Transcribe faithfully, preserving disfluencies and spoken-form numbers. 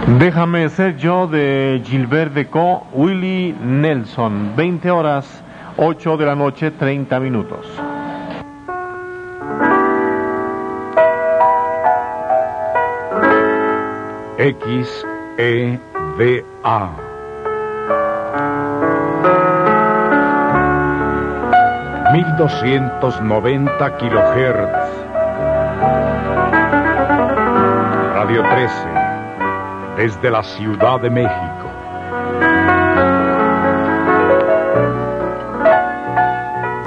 Déjame ser yo de Gilbert Decaux, Willie Nelson, veinte horas, ocho de la noche, treinta minutos. X E D A mil doscientos noventa kilohertz. Radio trece, desde la Ciudad de México.